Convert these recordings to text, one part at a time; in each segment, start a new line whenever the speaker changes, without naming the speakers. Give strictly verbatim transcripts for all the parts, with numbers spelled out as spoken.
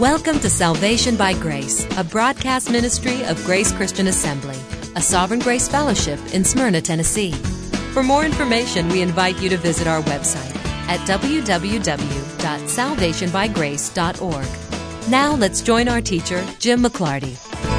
Welcome to Salvation by Grace, a broadcast ministry of Grace Christian Assembly, a Sovereign Grace Fellowship in Smyrna, Tennessee. For more information, we invite you to visit our website at w w w dot salvation by grace dot org. Now let's join our teacher, Jim McClarty.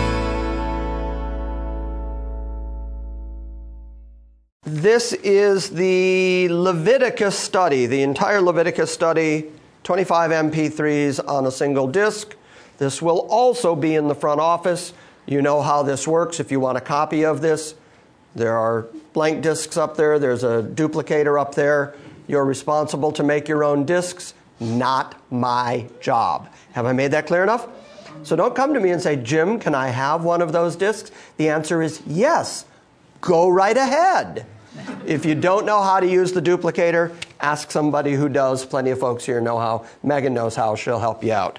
This is the Leviticus study, the entire Leviticus study, twenty-five M P threes on a single disc. This will also be in the front office. You know how this works. If you want a copy of this, there are blank discs up there. There's a duplicator up there. You're responsible to make your own discs. Not my job. Have I made that clear enough? So don't come to me and say, Jim, can I have one of those discs? The answer is yes. Go right ahead. If you don't know how to use the duplicator, ask somebody who does. Plenty of folks here know how. Megan knows how. She'll help you out.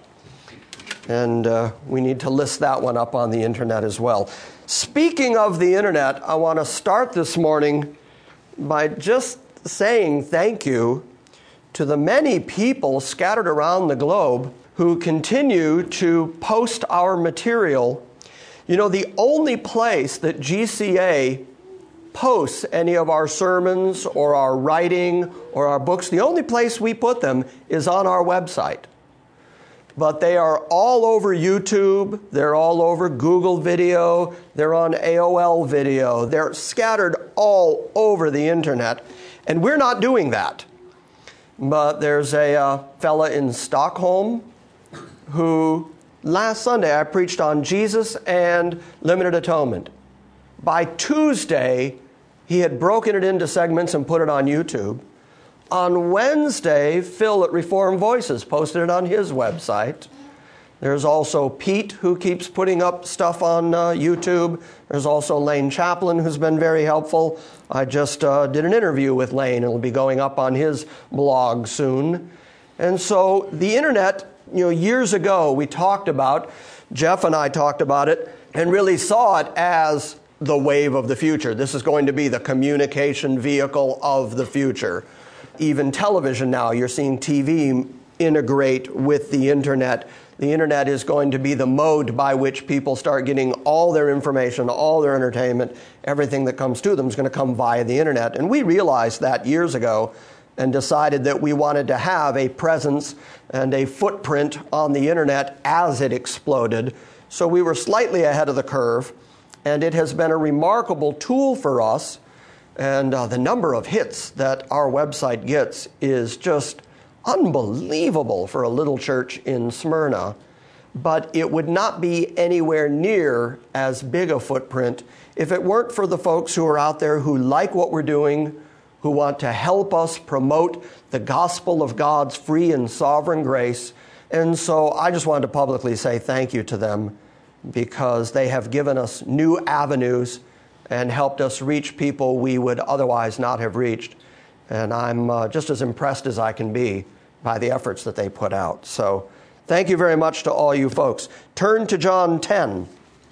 And uh, we need to list that one up on the internet as well. Speaking of the internet, I want to start this morning by just saying thank you to the many people scattered around the globe who continue to post our material. You know, the only place that G C A posts any of our sermons or our writing or our books, the only place we put them is on our website. But they are all over YouTube, they're all over Google Video, they're on A O L Video, they're scattered all over the internet, and we're not doing that. But there's a uh, fella in Stockholm who, last Sunday I preached on Jesus and limited atonement. By Tuesday, he had broken it into segments and put it on YouTube. On Wednesday, Phil at Reformed Voices posted it on his website. There's also Pete, who keeps putting up stuff on uh, YouTube. There's also Lane Chaplin, who's been very helpful. I just uh, did an interview with Lane. It'll be going up on his blog soon. And so the internet, you know, years ago we talked about, Jeff and I talked about it, and really saw it as the wave of the future. This is going to be the communication vehicle of the future. Even television now, you're seeing T V integrate with the internet. The internet is going to be the mode by which people start getting all their information, all their entertainment, everything that comes to them is going to come via the internet. And we realized that years ago and decided that we wanted to have a presence and a footprint on the internet as it exploded. So we were slightly ahead of the curve. And it has been a remarkable tool for us. And uh, the number of hits that our website gets is just unbelievable for a little church in Smyrna. But it would not be anywhere near as big a footprint if it weren't for the folks who are out there who like what we're doing, who want to help us promote the gospel of God's free and sovereign grace. And so I just wanted to publicly say thank you to them, because they have given us new avenues and helped us reach people we would otherwise not have reached. And I'm uh, just as impressed as I can be by the efforts that they put out. So thank you very much to all you folks. Turn to John ten.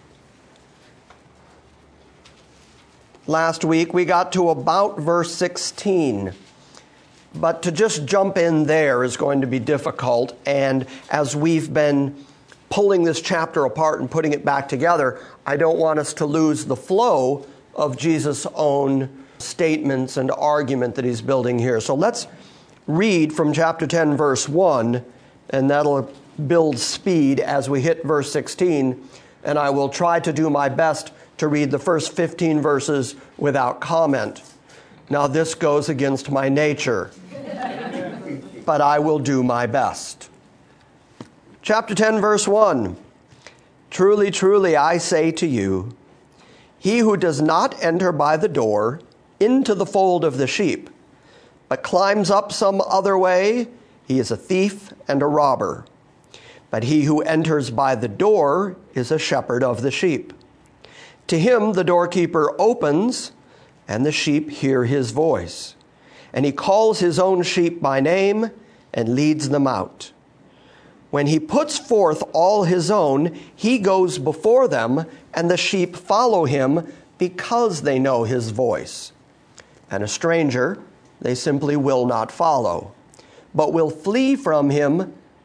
Last week we got to about verse sixteen. But to just jump in there is going to be difficult. And as we've been pulling this chapter apart and putting it back together, I don't want us to lose the flow of Jesus' own statements and argument that he's building here. So let's read from chapter ten, verse one, and that'll build speed as we hit verse sixteen. And I will try to do my best to read the first fifteen verses without comment. Now, this goes against my nature, but I will do my best. Chapter ten, verse one, Truly, truly, I say to you, he who does not enter by the door into the fold of the sheep, but climbs up some other way, he is a thief and a robber. But he who enters by the door is a shepherd of the sheep. To him the doorkeeper opens, and the sheep hear his voice. And he calls his own sheep by name and leads them out. When he puts forth all his own, he goes before them, and the sheep follow him because they know his voice. And a stranger they simply will not follow, but will flee from him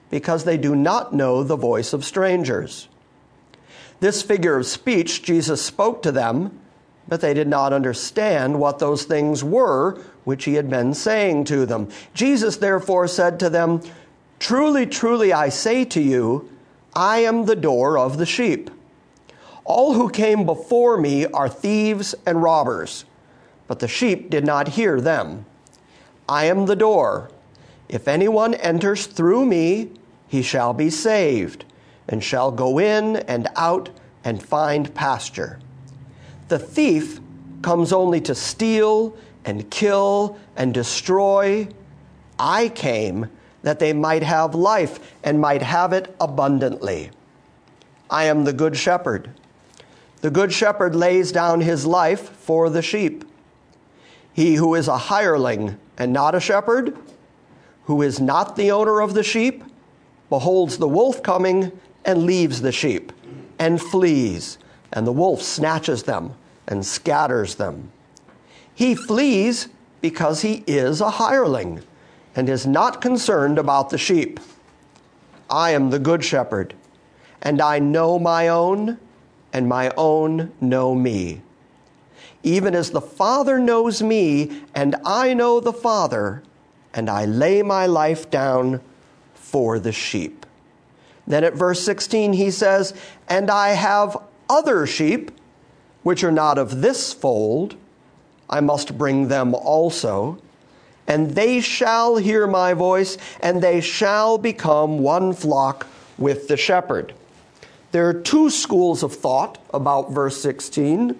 because they do not know the voice of strangers." This figure of speech Jesus spoke to them, but they did not understand what those things were which he had been saying to them. Jesus therefore said to them, "Truly, truly, I say to you, I am the door of the sheep. All who came before me are thieves and robbers, but the sheep did not hear them. I am the door. If anyone enters through me, he shall be saved, and shall go in and out and find pasture. The thief comes only to steal and kill and destroy. I came that they might have life and might have it abundantly. I am the good shepherd. The good shepherd lays down his life for the sheep. He who is a hireling and not a shepherd, who is not the owner of the sheep, beholds the wolf coming and leaves the sheep and flees, and the wolf snatches them and scatters them. He flees because he is a hireling and is not concerned about the sheep. I am the good shepherd, and I know my own, and my own know me. Even as the Father knows me, and I know the Father, and I lay my life down for the sheep." Then at verse sixteen he says, "And I have other sheep, which are not of this fold. I must bring them also, and they shall hear my voice, and they shall become one flock with the shepherd." There are two schools of thought about verse sixteen.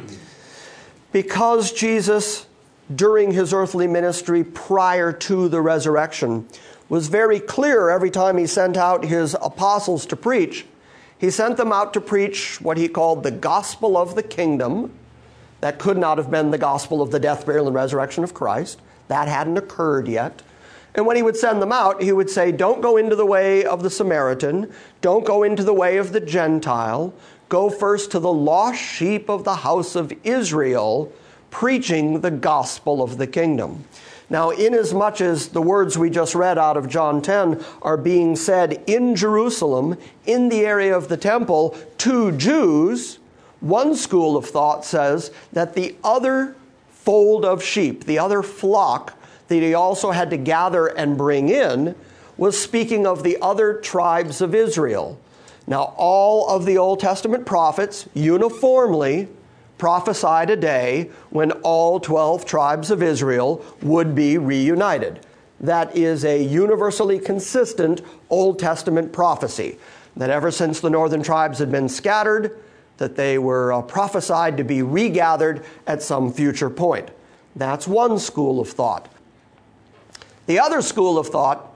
Because Jesus, during his earthly ministry prior to the resurrection, was very clear every time he sent out his apostles to preach, he sent them out to preach what he called the gospel of the kingdom. That could not have been the gospel of the death, burial, and resurrection of Christ. That hadn't occurred yet. And when he would send them out, he would say, don't go into the way of the Samaritan. Don't go into the way of the Gentile. Go first to the lost sheep of the house of Israel, preaching the gospel of the kingdom. Now, inasmuch as the words we just read out of John ten are being said in Jerusalem, in the area of the temple, to Jews, one school of thought says that the other fold of sheep, the other flock that he also had to gather and bring in, was speaking of the other tribes of Israel. Now, all of the Old Testament prophets uniformly prophesied a day when all twelve tribes of Israel would be reunited. That is a universally consistent Old Testament prophecy, that ever since the northern tribes had been scattered, that they were uh, prophesied to be regathered at some future point. That's one school of thought. The other school of thought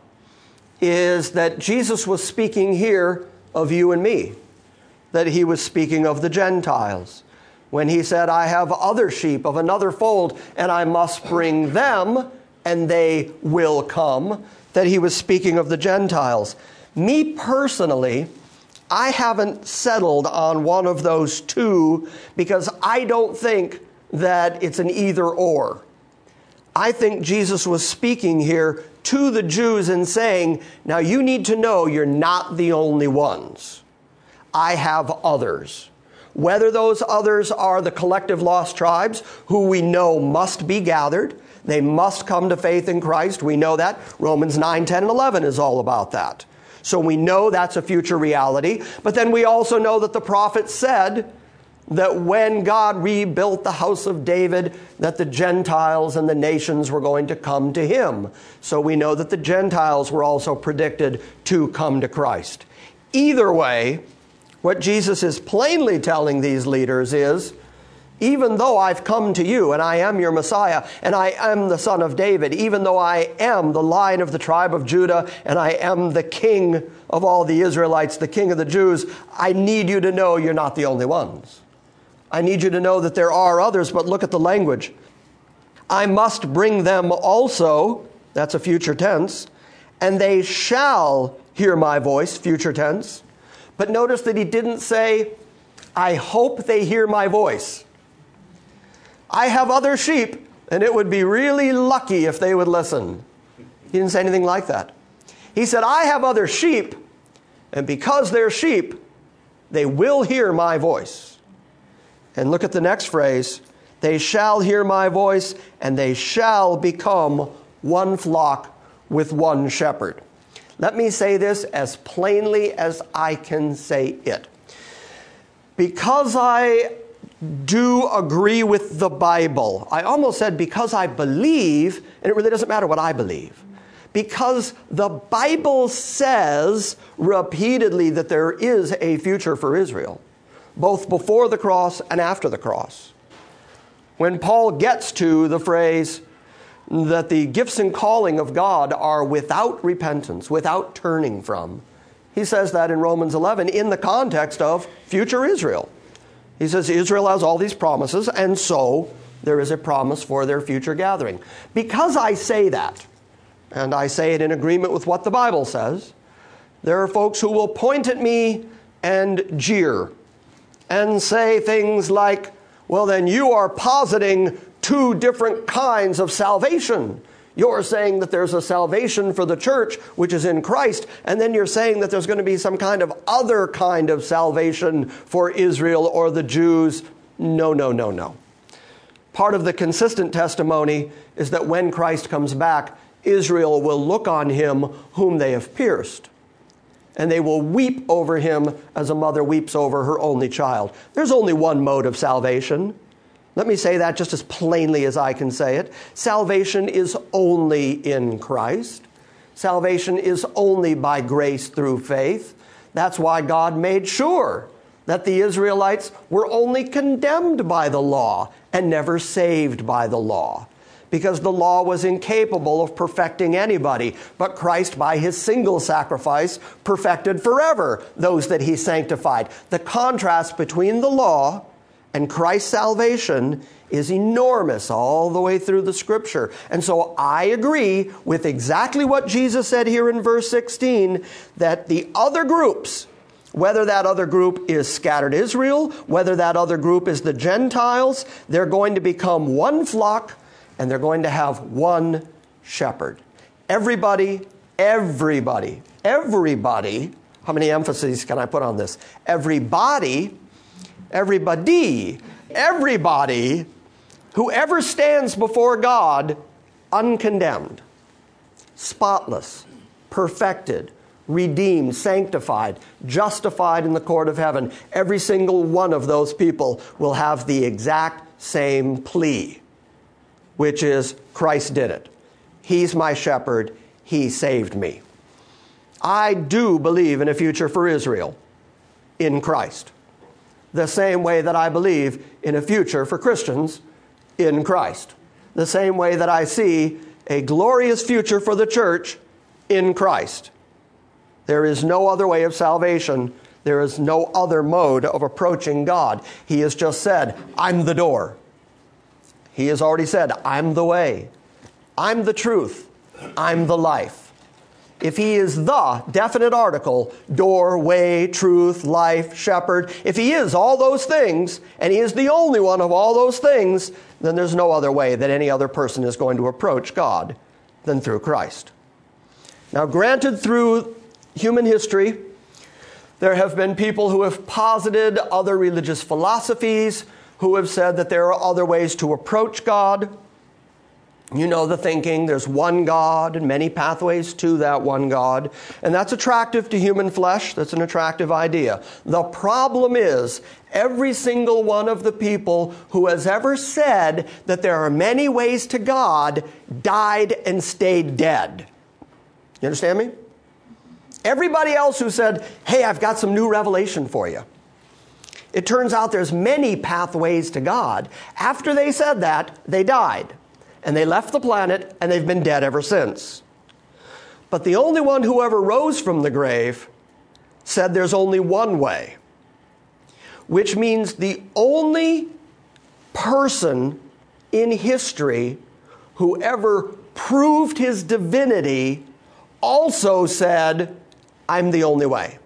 is that Jesus was speaking here of you and me, that he was speaking of the Gentiles. When he said, I have other sheep of another fold, and I must bring them, and they will come, that he was speaking of the Gentiles. Me personally, I haven't settled on one of those two because I don't think that it's an either or. I think Jesus was speaking here to the Jews and saying, now you need to know you're not the only ones. I have others. Whether those others are the collective lost tribes, who we know must be gathered, they must come to faith in Christ. We know that. Romans nine, ten, and eleven is all about that. So we know that's a future reality. But then we also know that the prophet said that when God rebuilt the house of David, that the Gentiles and the nations were going to come to him. So we know that the Gentiles were also predicted to come to Christ. Either way, what Jesus is plainly telling these leaders is, even though I've come to you and I am your Messiah and I am the son of David, even though I am the Lion of the tribe of Judah and I am the king of all the Israelites, the king of the Jews, I need you to know you're not the only ones. I need you to know that there are others, but look at the language. I must bring them also, that's a future tense, and they shall hear my voice, future tense. But notice that he didn't say, I hope they hear my voice. I have other sheep, and it would be really lucky if they would listen. He didn't say anything like that. He said, I have other sheep, and because they're sheep, they will hear my voice. And look at the next phrase. They shall hear my voice, and they shall become one flock with one shepherd. Let me say this as plainly as I can say it. Because I do agree with the Bible, I almost said because I believe, and it really doesn't matter what I believe. Because the Bible says repeatedly that there is a future for Israel, both before the cross and after the cross. When Paul gets to the phrase that the gifts and calling of God are without repentance, without turning from, he says that in Romans eleven in the context of future Israel. He says Israel has all these promises, and so there is a promise for their future gathering. Because I say that, and I say it in agreement with what the Bible says, there are folks who will point at me and jeer and say things like, well, then you are positing two different kinds of salvation. You're saying that there's a salvation for the church, which is in Christ, and then you're saying that there's going to be some kind of other kind of salvation for Israel or the Jews. No, no, no, no. Part of the consistent testimony is that when Christ comes back, Israel will look on him whom they have pierced, and they will weep over him as a mother weeps over her only child. There's only one mode of salvation. Let me say that just as plainly as I can say it. Salvation is only in Christ. Salvation is only by grace through faith. That's why God made sure that the Israelites were only condemned by the law and never saved by the law, because the law was incapable of perfecting anybody. But Christ, by his single sacrifice, perfected forever those that he sanctified. The contrast between the law and Christ's salvation is enormous all the way through the Scripture. And so I agree with exactly what Jesus said here in verse sixteen, that the other groups, whether that other group is scattered Israel, whether that other group is the Gentiles, they're going to become one flock, and they're going to have one shepherd. Everybody, everybody, everybody, how many emphases can I put on this? Everybody, everybody, everybody, whoever stands before God uncondemned, spotless, perfected, redeemed, sanctified, justified in the court of heaven, every single one of those people will have the exact same plea, which is Christ did it. He's my shepherd. He saved me. I do believe in a future for Israel in Christ, the same way that I believe in a future for Christians in Christ, the same way that I see a glorious future for the church in Christ. There is no other way of salvation. There is no other mode of approaching God. He has just said, I'm the door. He has already said, I'm the way. I'm the truth. I'm the life. If he is the definite article, door, way, truth, life, shepherd, if he is all those things, and he is the only one of all those things, then there's no other way that any other person is going to approach God than through Christ. Now, granted, through human history, there have been people who have posited other religious philosophies, who have said that there are other ways to approach God. You know the thinking, there's one God and many pathways to that one God. And that's attractive to human flesh. That's an attractive idea. The problem is, every single one of the people who has ever said that there are many ways to God died and stayed dead. You understand me? Everybody else who said, hey, I've got some new revelation for you. It turns out there's many pathways to God. After they said that, they died. And they left the planet, and they've been dead ever since. But the only one who ever rose from the grave said there's only one way, which means the only person in history who ever proved his divinity also said, I'm the only way.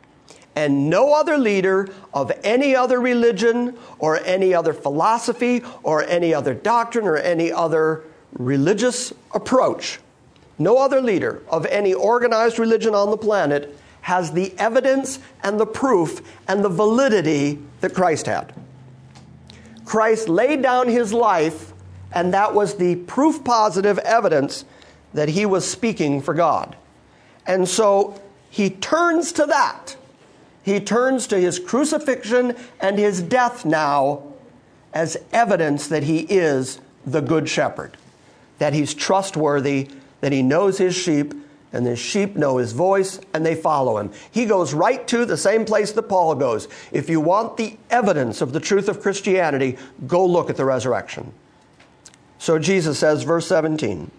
And no other leader of any other religion or any other philosophy or any other doctrine or any other religious approach No other leader of any organized religion on the planet has the evidence and the proof and the validity that Christ had. Christ laid down his life, and that was the proof positive evidence that he was speaking for God. And so he turns to that. He turns to his crucifixion and his death now as evidence that he is the good shepherd, that he's trustworthy, that he knows his sheep, and the sheep know his voice, and they follow him. He goes right to the same place that Paul goes. If you want the evidence of the truth of Christianity, go look at the resurrection. So Jesus says, verse seventeen,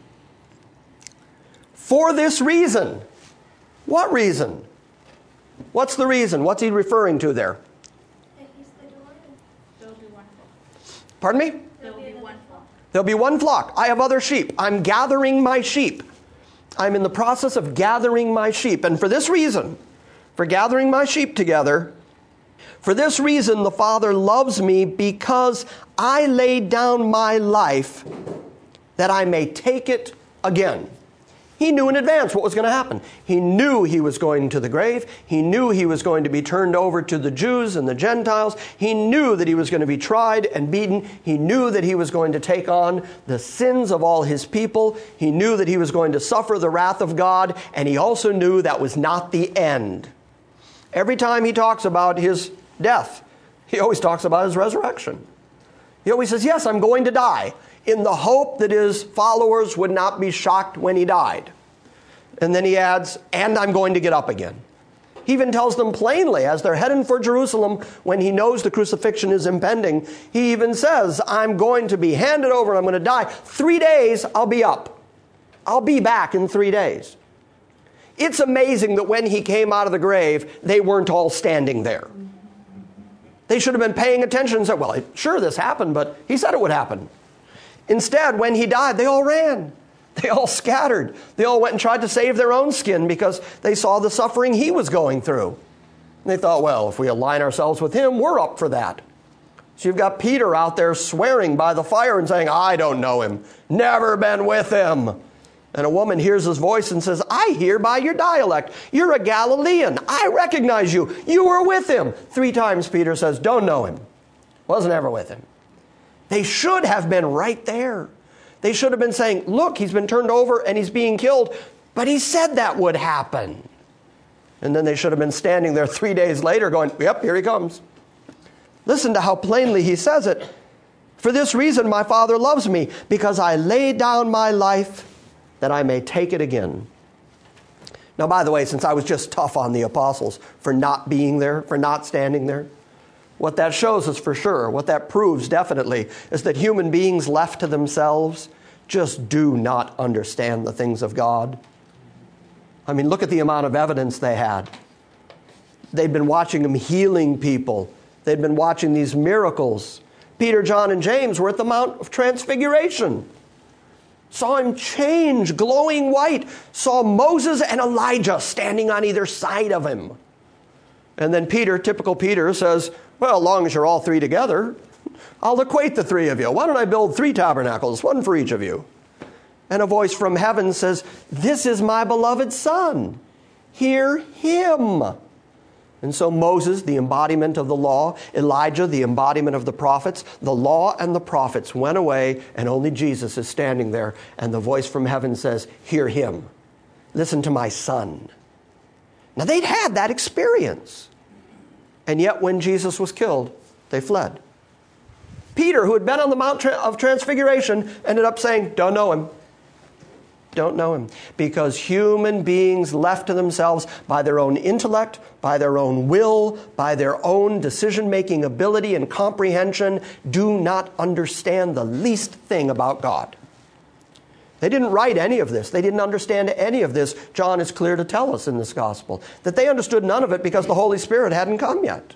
for this reason. What reason? What's the reason? What's he referring to there?
That he's the door. There'll be one flock.
Pardon me?
There'll be one flock.
There'll be one flock. I have other sheep. I'm gathering my sheep. I'm in the process of gathering my sheep. And for this reason, for gathering my sheep together, for this reason the Father loves me, because I laid down my life that I may take it again. He knew in advance what was going to happen. He knew he was going to the grave. He knew he was going to be turned over to the Jews and the Gentiles. He knew that he was going to be tried and beaten. He knew that he was going to take on the sins of all his people. He knew that he was going to suffer the wrath of God. And he also knew that was not the end. Every time he talks about his death, he always talks about his resurrection. He always says, yes, I'm going to die, in the hope that his followers would not be shocked when he died. And then he adds, and I'm going to get up again. He even tells them plainly, as they're heading for Jerusalem, when he knows the crucifixion is impending, he even says, I'm going to be handed over and I'm going to die. Three days, I'll be up. I'll be back in three days. It's amazing that when he came out of the grave, they weren't all standing there. They should have been paying attention and said, well, sure, this happened, but he said it would happen. Instead, when he died, they all ran. They all scattered. They all went and tried to save their own skin because they saw the suffering he was going through. And they thought, well, if we align ourselves with him, we're up for that. So you've got Peter out there swearing by the fire and saying, I don't know him. Never been with him. And a woman hears his voice and says, I hear by your dialect. You're a Galilean. I recognize you. You were with him. Three times Peter says, don't know him. Wasn't ever with him. They should have been right there. They should have been saying, look, he's been turned over and he's being killed, but he said that would happen. And then they should have been standing there three days later going, yep, here he comes. Listen to how plainly he says it. For this reason my Father loves me, because I lay down my life that I may take it again. Now, by the way, since I was just tough on the apostles for not being there, for not standing there, what that shows us for sure, what that proves definitely, is that human beings left to themselves just do not understand the things of God. I mean, look at the amount of evidence they had. They'd been watching him healing people. They'd been watching these miracles. Peter, John, and James were at the Mount of Transfiguration. Saw him change, glowing white. Saw Moses and Elijah standing on either side of him. And then Peter, typical Peter, says, well, as long as you're all three together, I'll equate the three of you. Why don't I build three tabernacles, one for each of you? And a voice from heaven says, this is my beloved Son. Hear him. And so Moses, the embodiment of the law, Elijah, the embodiment of the prophets, the law and the prophets went away, and only Jesus is standing there. And the voice from heaven says, hear him. Listen to my Son. Now, they'd had that experience. And yet, when Jesus was killed, they fled. Peter, who had been on the Mount of Transfiguration, ended up saying, don't know him. Don't know him. Because human beings left to themselves by their own intellect, by their own will, by their own decision-making ability and comprehension, do not understand the least thing about God. They didn't write any of this. They didn't understand any of this. John is clear to tell us in this gospel that they understood none of it because the Holy Spirit hadn't come yet.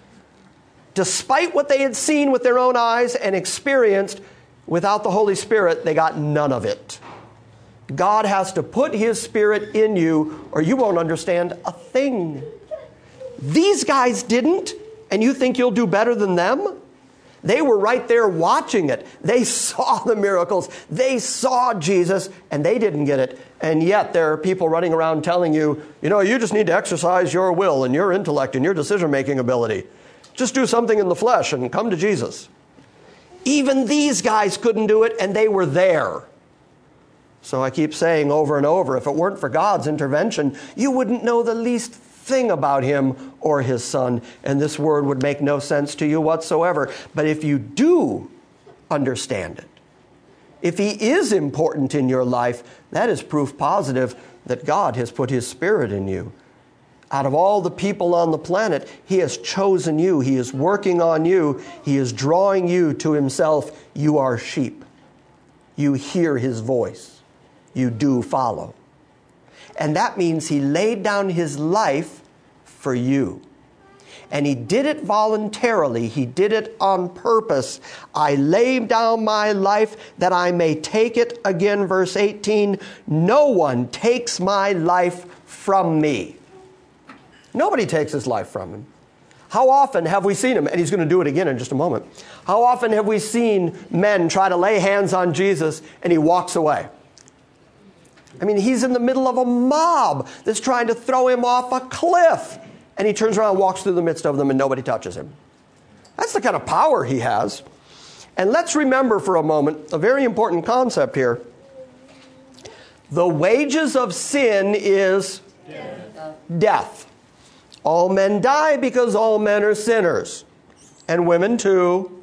Despite what they had seen with their own eyes and experienced, without the Holy Spirit, they got none of it. God has to put his Spirit in you or you won't understand a thing. These guys didn't, and you think you'll do better than them? They were right there watching it. They saw the miracles. They saw Jesus, and they didn't get it. And yet there are people running around telling you, you know, you just need to exercise your will and your intellect and your decision-making ability. Just do something in the flesh and come to Jesus. Even these guys couldn't do it, and they were there. So I keep saying over and over, if it weren't for God's intervention, you wouldn't know the least thing about him or his son, and this word would make no sense to you whatsoever. But if you do understand it, if he is important in your life, that is proof positive that God has put his Spirit in you. Out of all the people on the planet, he has chosen you. He is working on you. He is drawing you to himself. You are sheep. You hear his voice. You do follow. And that means he laid down his life for you. And he did it voluntarily. He did it on purpose. I lay down my life that I may take it. Again, verse eighteen, no one takes my life from me. Nobody takes his life from him. How often have we seen him? And he's going to do it again in just a moment. How often have we seen men try to lay hands on Jesus and he walks away? I mean, he's in the middle of a mob that's trying to throw him off a cliff. And he turns around and walks through the midst of them and nobody touches him. That's the kind of power he has. And let's remember for a moment a very important concept here. The wages of sin is death. Death. All men die because all men are sinners. And women too.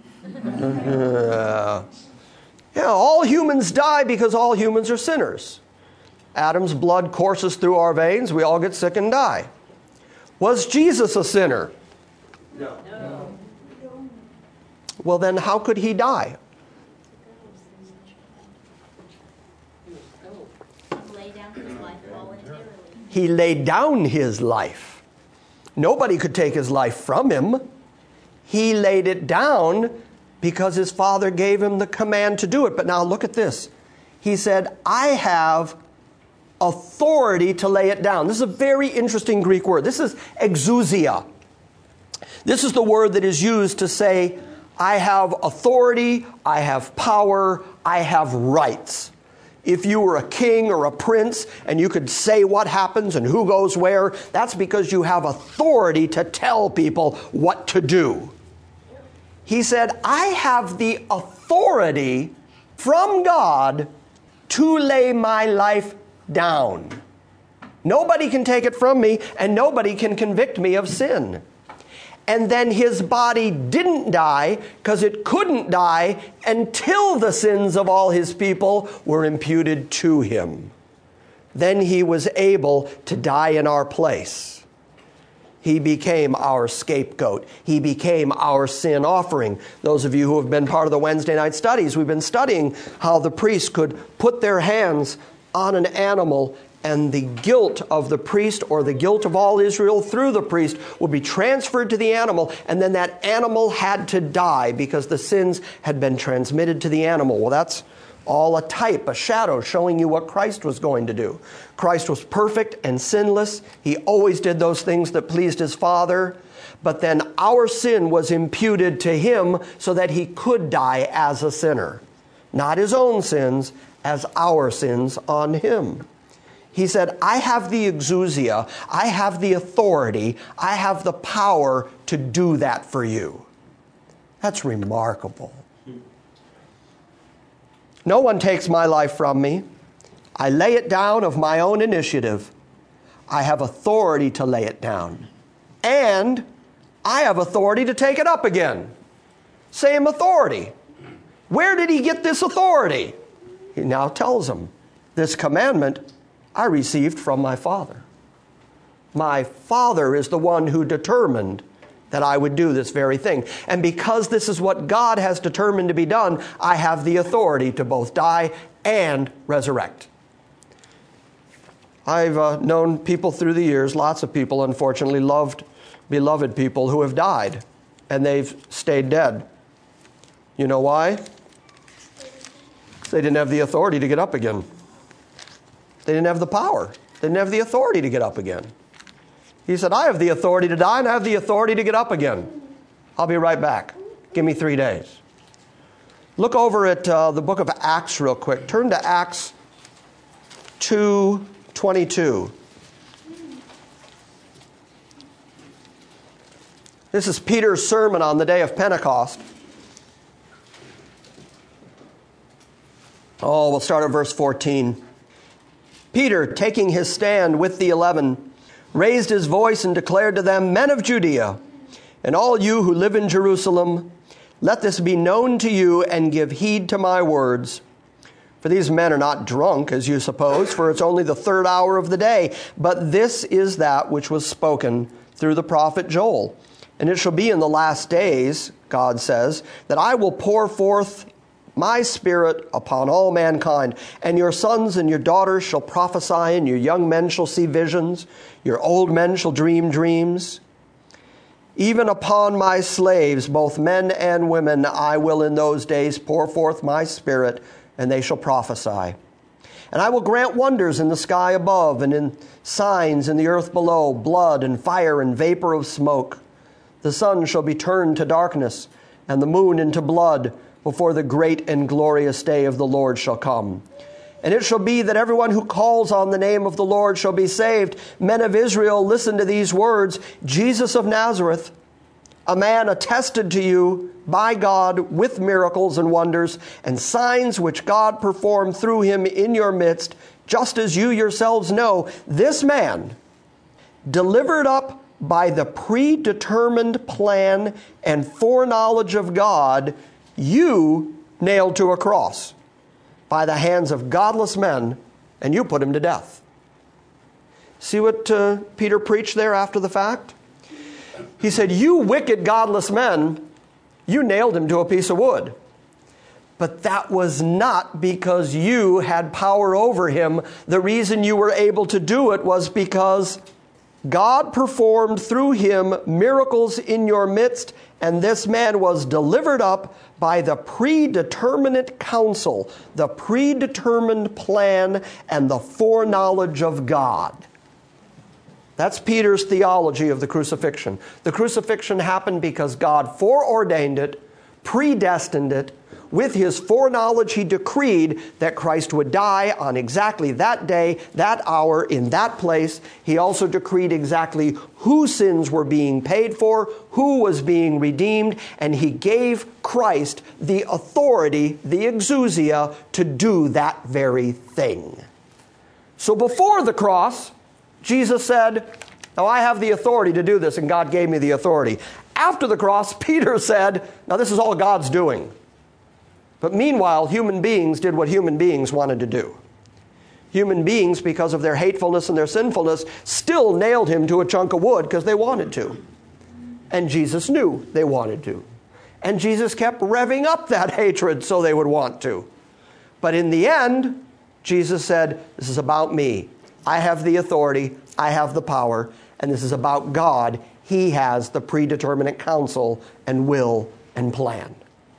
uh, yeah, all humans die because all humans are sinners. Adam's blood courses through our veins. We all get sick and die. Was Jesus a sinner?
No.
No.
Well, then how could he die?
Lay down his life voluntarily.
He laid down his life. Nobody could take his life from him. He laid it down because his Father gave him the command to do it. But now look at this. He said, I have authority to lay it down. This is a very interesting Greek word. This is exousia. This is the word that is used to say, I have authority, I have power, I have rights. If you were a king or a prince and you could say what happens and who goes where, that's because you have authority to tell people what to do. He said, I have the authority from God to lay my life down. Nobody can take it from me, and nobody can convict me of sin. And then his body didn't die because it couldn't die until the sins of all his people were imputed to him. Then he was able to die in our place. He became our scapegoat. He became our sin offering. Those of you who have been part of the Wednesday night studies, we've been studying how the priests could put their hands on an animal, and the guilt of the priest or the guilt of all Israel through the priest would be transferred to the animal, and then that animal had to die because the sins had been transmitted to the animal. Well, that's all a type, a shadow showing you what Christ was going to do. Christ was perfect and sinless. He always did those things that pleased his Father. But then our sin was imputed to him so that he could die as a sinner. Not his own sins, as our sins on him. He said, I have the exousia, I have the authority, I have the power to do that for you. That's remarkable. No one takes my life from me. I lay it down of my own initiative. I have authority to lay it down. And I have authority to take it up again. Same authority. Where did he get this authority? He now tells them, this commandment I received from my Father. My Father is the one who determined that I would do this very thing. And because this is what God has determined to be done, I have the authority to both die and resurrect. I've uh, known people through the years, lots of people, unfortunately, loved, beloved people who have died, and they've stayed dead. You know why? They didn't have the authority to get up again. They didn't have the power. They didn't have the authority to get up again. He said, I have the authority to die and I have the authority to get up again. I'll be right back. Give me three days. Look over at uh, the book of Acts real quick. Turn to Acts two twenty-two. This is Peter's sermon on the day of Pentecost. Oh, we'll start at verse fourteen. Peter, taking his stand with the eleven, raised his voice and declared to them, Men of Judea, and all you who live in Jerusalem, let this be known to you, and give heed to my words. For these men are not drunk, as you suppose, for it's only the third hour of the day. But this is that which was spoken through the prophet Joel. And it shall be in the last days, God says, that I will pour forth my Spirit upon all mankind, and your sons and your daughters shall prophesy, and your young men shall see visions, your old men shall dream dreams. Even upon my slaves, both men and women, I will in those days pour forth my Spirit, and they shall prophesy. And I will grant wonders in the sky above, and in signs in the earth below, blood and fire and vapor of smoke. The sun shall be turned to darkness, and the moon into blood, before the great and glorious day of the Lord shall come. And it shall be that everyone who calls on the name of the Lord shall be saved. Men of Israel, listen to these words. Jesus of Nazareth, a man attested to you by God with miracles and wonders and signs which God performed through him in your midst, just as you yourselves know, this man, delivered up by the predetermined plan and foreknowledge of God, you nailed to a cross by the hands of godless men, and you put him to death. See what uh, Peter preached there after the fact? He said, you wicked, godless men, you nailed him to a piece of wood. But that was not because you had power over him. The reason you were able to do it was because God performed through him miracles in your midst, and this man was delivered up by the predeterminate counsel, the predetermined plan, and the foreknowledge of God. That's Peter's theology of the crucifixion. The crucifixion happened because God foreordained it, predestined it. With his foreknowledge, he decreed that Christ would die on exactly that day, that hour, in that place. He also decreed exactly whose sins were being paid for, who was being redeemed, and he gave Christ the authority, the exousia, to do that very thing. So before the cross, Jesus said, now I have the authority to do this, and God gave me the authority. After the cross, Peter said, now this is all God's doing. But meanwhile, human beings did what human beings wanted to do. Human beings, because of their hatefulness and their sinfulness, still nailed him to a chunk of wood because they wanted to. And Jesus knew they wanted to. And Jesus kept revving up that hatred so they would want to. But in the end, Jesus said, this is about me. I have the authority, I have the power, and this is about God. He has the predeterminate counsel and will and plan.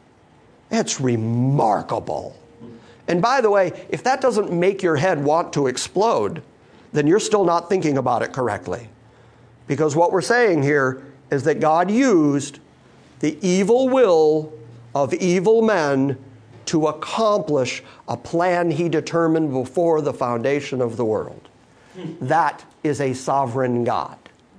It's remarkable. And by the way, if that doesn't make your head want to explode, then you're still not thinking about it correctly. Because what we're saying here is that God used the evil will of evil men to accomplish a plan he determined before the foundation of the world. That is a sovereign God.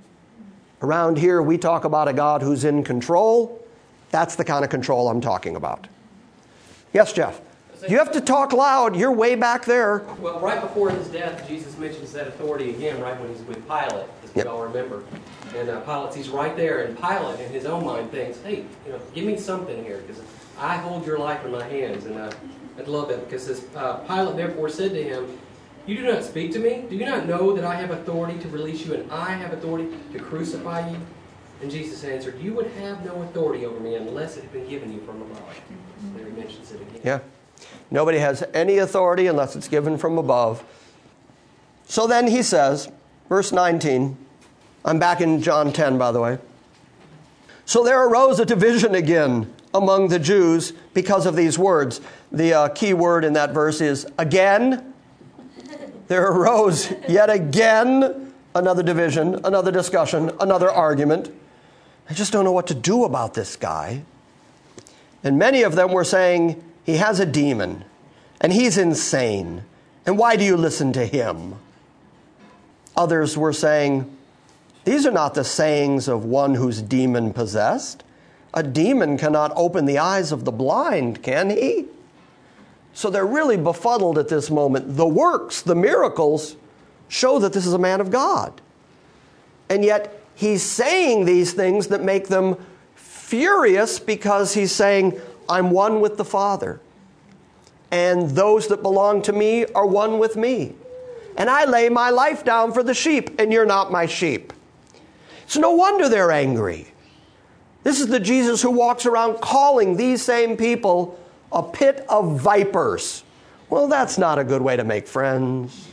Around here, we talk about a God who's in control. That's the kind of control I'm talking about. Yes, Jeff? You have to talk loud. You're way back there.
Well, right before his death, Jesus mentions that authority again, right when he's with Pilate, as we
yep. all
remember. And uh, Pilate, he's right there, and Pilate, in his own mind, thinks, hey, you know, give me something here, because I hold your life in my hands. And uh, I love that, because this, uh, Pilate therefore said to him, you do not speak to me? Do you not know that I have authority to release you, and I have authority to crucify you? And Jesus answered, you would have no authority over me unless it had been given you from above. There he mentions it again.
Yeah. Nobody has any authority unless it's given from above. So then he says, verse nineteen, I'm back in John ten, by the way. So there arose a division again among the Jews because of these words. The uh, key word in that verse is again. There arose yet again another division, another discussion, another argument. I just don't know what to do about this guy. And many of them were saying, he has a demon, and he's insane, and why do you listen to him? Others were saying, these are not the sayings of one who's demon-possessed. A demon cannot open the eyes of the blind, can he? So they're really befuddled at this moment. The works, the miracles, show that this is a man of God. And yet, he's saying these things that make them furious because he's saying, I'm one with the Father. And those that belong to me are one with me. And I lay my life down for the sheep, and you're not my sheep. It's no wonder they're angry. This is the Jesus who walks around calling these same people a pit of vipers. Well, that's not a good way to make friends.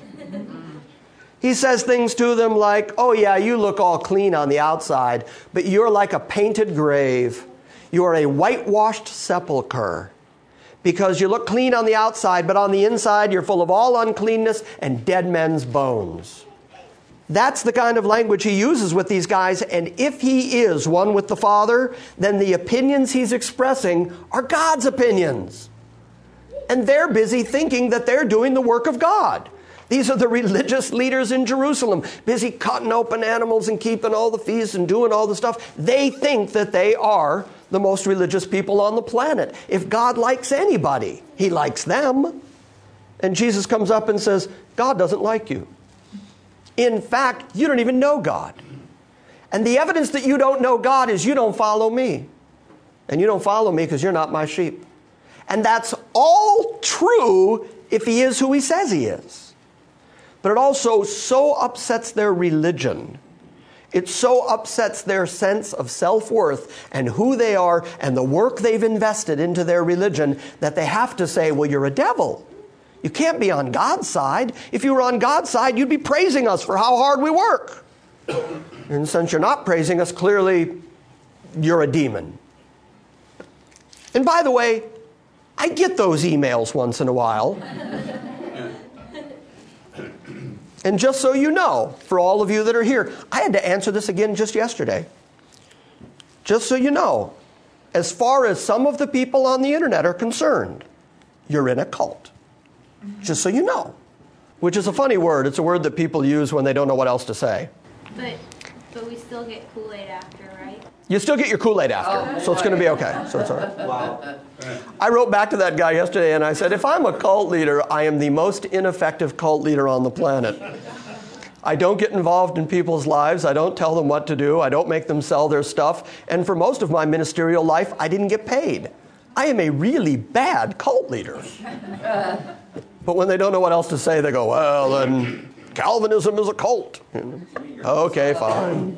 He says things to them like, oh yeah, you look all clean on the outside, but you're like a painted grave. You are a whitewashed sepulcher. Because you look clean on the outside, but on the inside you're full of all uncleanness and dead men's bones. That's the kind of language he uses with these guys, and if he is one with the Father, then the opinions he's expressing are God's opinions. And they're busy thinking that they're doing the work of God. These are the religious leaders in Jerusalem, busy cutting open animals and keeping all the feasts and doing all the stuff. They think that they are the most religious people on the planet. If God likes anybody, he likes them. And Jesus comes up and says, God doesn't like you. In fact, you don't even know God. And the evidence that you don't know God is you don't follow me. And you don't follow me because you're not my sheep. And that's all true if he is who he says he is. But it also so upsets their religion. It so upsets their sense of self-worth and who they are and the work they've invested into their religion that they have to say, well, you're a devil. You can't be on God's side. If you were on God's side, you'd be praising us for how hard we work. And since you're not praising us, clearly you're a demon. And by the way, I get those emails once in a while. And just so you know, for all of you that are here, I had to answer this again just yesterday. Just so you know, as far as some of the people on the internet are concerned, you're in a cult. Just so you know. Which is a funny word. It's a word that people use when they don't know what else to say.
But but we still get Kool-Aid after, right?
You still get your Kool-Aid after, so it's going to be okay. So it's all right.
Wow.
I wrote back to that guy yesterday and I said, if I'm a cult leader, I am the most ineffective cult leader on the planet. I don't get involved in people's lives. I don't tell them what to do. I don't make them sell their stuff. And for most of my ministerial life, I didn't get paid. I am a really bad cult leader. But when they don't know what else to say, they go, well, then Calvinism is a cult. Okay, fine.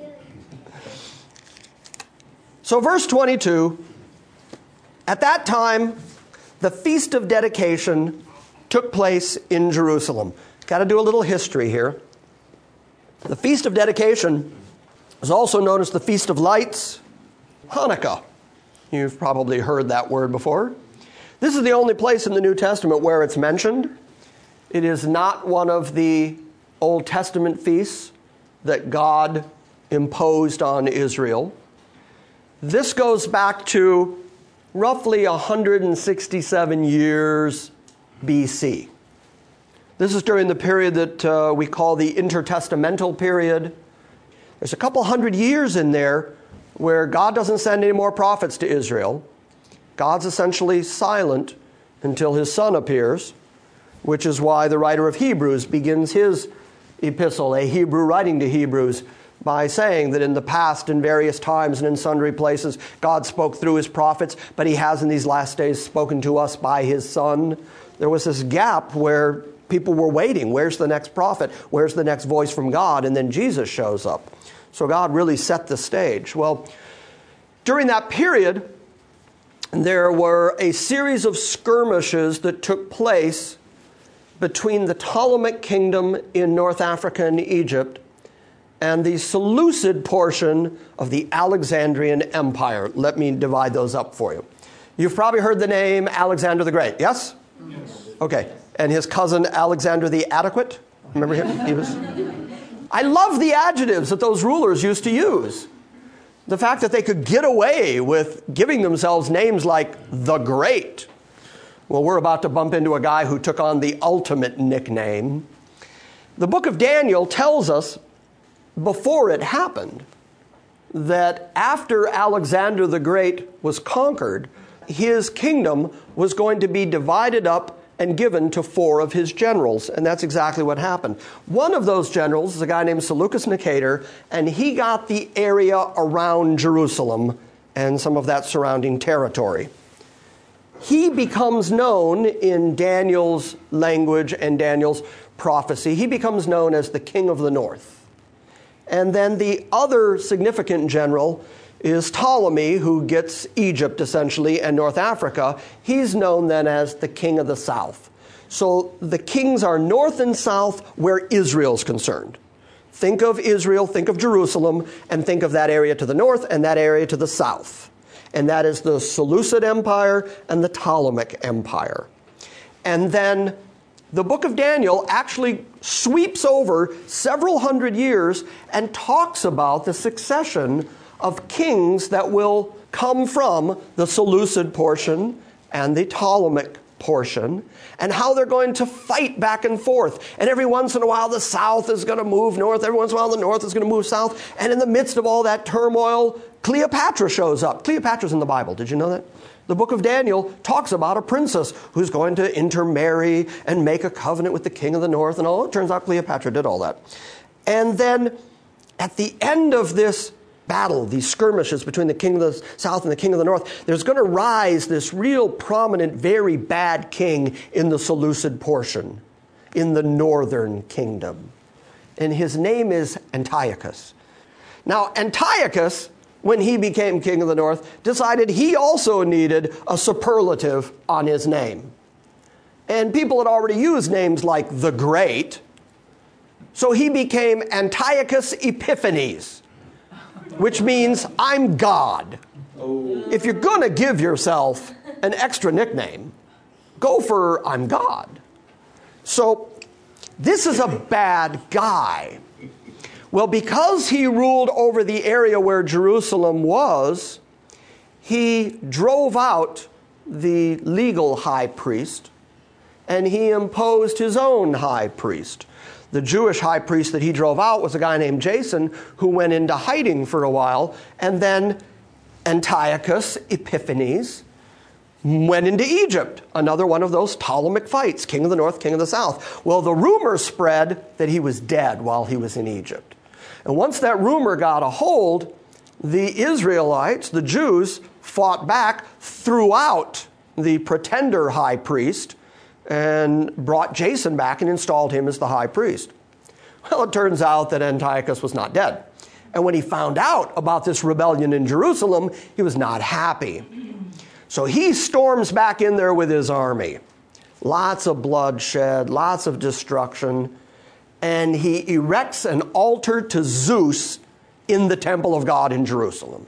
So verse twenty-two, at that time, the Feast of Dedication took place in Jerusalem. Got to do a little history here. The Feast of Dedication is also known as the Feast of Lights, Hanukkah. You've probably heard that word before. This is the only place in the New Testament where it's mentioned. It is not one of the Old Testament feasts that God imposed on Israel. This goes back to roughly one hundred sixty-seven years B C. This is during the period that uh, we call the intertestamental period. There's a couple hundred years in there where God doesn't send any more prophets to Israel. God's essentially silent until his son appears, which is why the writer of Hebrews begins his epistle, a Hebrew writing to Hebrews, by saying that in the past, in various times and in sundry places, God spoke through his prophets, but he has in these last days spoken to us by his Son. There was this gap where people were waiting. Where's the next prophet? Where's the next voice from God? And then Jesus shows up. So God really set the stage. Well, during that period, there were a series of skirmishes that took place between the Ptolemaic kingdom in North Africa and Egypt and the Seleucid portion of the Alexandrian Empire. Let me divide those up for you. You've probably heard the name Alexander the Great, yes? Yes. Okay. And his cousin Alexander the Adequate? Remember him? He was. I love the adjectives that those rulers used to use. The fact that they could get away with giving themselves names like the Great. Well, we're about to bump into a guy who took on the ultimate nickname. The book of Daniel tells us, before it happened, that after Alexander the Great was conquered, his kingdom was going to be divided up and given to four of his generals. And that's exactly what happened. One of those generals is a guy named Seleucus Nicator, and he got the area around Jerusalem and some of that surrounding territory. He becomes known in Daniel's language and Daniel's prophecy, he becomes known as the King of the North. And then the other significant general is Ptolemy, who gets Egypt, essentially, and North Africa. He's known then as the King of the South. So the kings are north and south where Israel's concerned. Think of Israel, think of Jerusalem, and think of that area to the north and that area to the south. And that is the Seleucid Empire and the Ptolemaic Empire. And then the book of Daniel actually sweeps over several hundred years and talks about the succession of kings that will come from the Seleucid portion and the Ptolemaic portion, and how they're going to fight back and forth. And every once in a while the south is going to move north, every once in a while the north is going to move south, and in the midst of all that turmoil, Cleopatra shows up. Cleopatra's in the Bible, did you know that? The book of Daniel talks about a princess who's going to intermarry and make a covenant with the king of the north and all. It turns out Cleopatra did all that. And then at the end of this battle, these skirmishes between the king of the south and the king of the north, there's going to rise this real prominent, very bad king in the Seleucid portion, in the northern kingdom. And his name is Antiochus. Now, Antiochus, when he became king of the north, decided he also needed a superlative on his name. And people had already used names like the Great, so he became Antiochus Epiphanes, which means I'm God. Oh. If you're going to give yourself an extra nickname, go for I'm God. So this is a bad guy. Well, because he ruled over the area where Jerusalem was, he drove out the legal high priest, and he imposed his own high priest. The Jewish high priest that he drove out was a guy named Jason, who went into hiding for a while, and then Antiochus Epiphanes went into Egypt, another one of those Ptolemaic fights, king of the north, king of the south. Well, the rumor spread that he was dead while he was in Egypt. And once that rumor got a hold, the Israelites, the Jews, fought back throughout the pretender high priest and brought Jason back and installed him as the high priest. Well, it turns out that Antiochus was not dead. And when he found out about this rebellion in Jerusalem, he was not happy. So he storms back in there with his army. Lots of bloodshed, lots of destruction. And he erects an altar to Zeus in the temple of God in Jerusalem.